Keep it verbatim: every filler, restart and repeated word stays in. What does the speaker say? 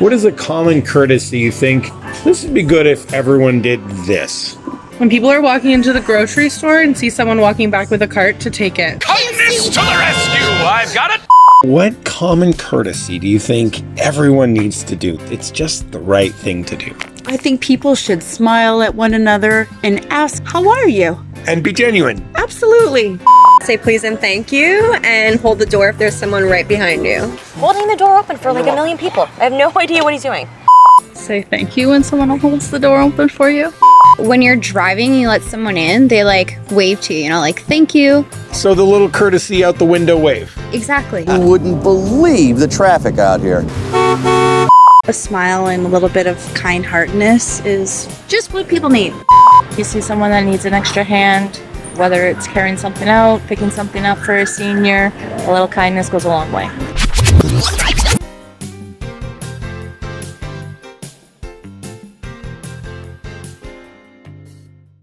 What is a common courtesy you think this would be good if everyone did this? When people are walking into the grocery store and see someone walking back with a cart, to take it. Kindness to the rescue! I've got it! What common courtesy do you think everyone needs to do? It's just the right thing to do. I think people should smile at one another and ask, how are you? And be genuine. Absolutely. Say please and thank you, and hold the door if there's someone right behind you. Holding the door open for like a million people. I have no idea what he's doing. Say thank you when someone holds the door open for you. When you're driving and you let someone in, they like wave to you, you know, like thank you. So the little courtesy out the window wave. Exactly. You wouldn't believe the traffic out here. A smile and a little bit of kind-heartedness is just what people need. You see someone that needs an extra hand, whether it's carrying something out, picking something up for a senior, a little kindness goes a long way.